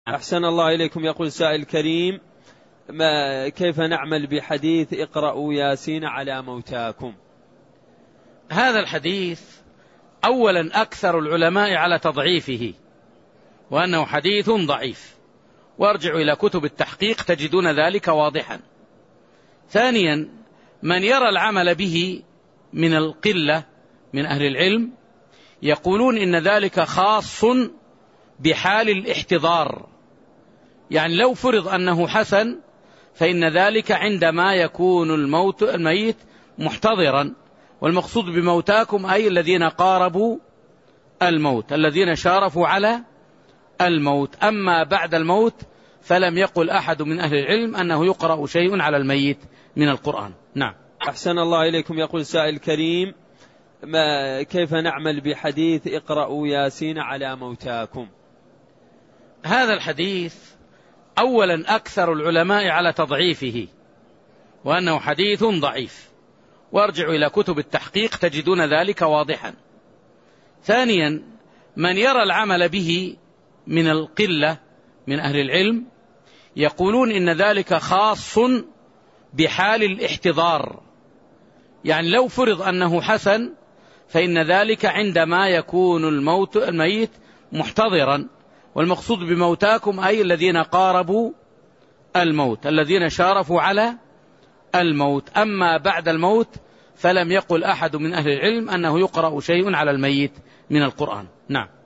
أحسن الله إليكم. يقول سائل كريم: كيف نعمل بحديث اقرأوا ياسين على موتاكم؟ هذا الحديث أولا أكثر العلماء على تضعيفه وأنه حديث ضعيف، وارجعوا إلى كتب التحقيق تجدون ذلك واضحا. ثانيا من يرى العمل به من القلة من أهل العلم يقولون إن ذلك خاص بحال الاحتضار، يعني لو فرض أنه حسن فإن ذلك عندما يكون الميت محتضرا، والمقصود بموتاكم أي الذين قاربوا الموت، الذين شارفوا على الموت. أما بعد الموت فلم يقل أحد من أهل العلم أنه يقرأ شيء على الميت من القرآن. نعم. أحسن الله إليكم. يقول سائل كريم: كيف نعمل بحديث اقرأوا ياسين على موتاكم؟ هذا الحديث أولا أكثر العلماء على تضعيفه وأنه حديث ضعيف، وارجعوا إلى كتب التحقيق تجدون ذلك واضحا. ثانيا من يرى العمل به من القلة من أهل العلم يقولون إن ذلك خاص بحال الاحتضار، يعني لو فرض أنه حسن فإن ذلك عندما يكون الميت محتضرا، والمقصود بموتاكم أي الذين قاربوا الموت، الذين شارفوا على الموت. أما بعد الموت فلم يقل أحد من أهل العلم أنه يقرأ شيء على الميت من القرآن. نعم.